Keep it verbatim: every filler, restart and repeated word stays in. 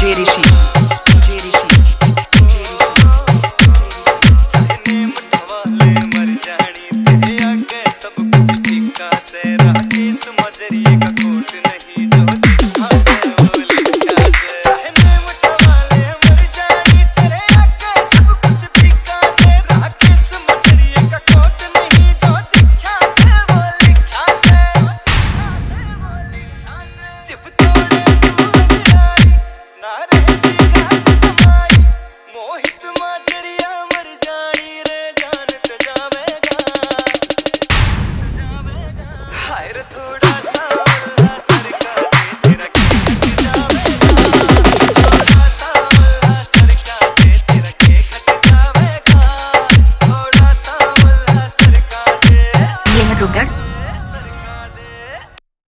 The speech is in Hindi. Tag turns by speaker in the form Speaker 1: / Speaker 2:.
Speaker 1: J Rishi, J Rishi, J Rishi.
Speaker 2: चाहे नेम वाले मर जानी तेरे आगे सब कुछ फीका से राखी समझरिए का कोट नहीं जो दिखा से वो लिखा से। चाहे नेम वाले मर जानी तेरे आगे सब कुछ फीका से राखी समझरिए का कोट नहीं जो दिखा से वो लिखा से।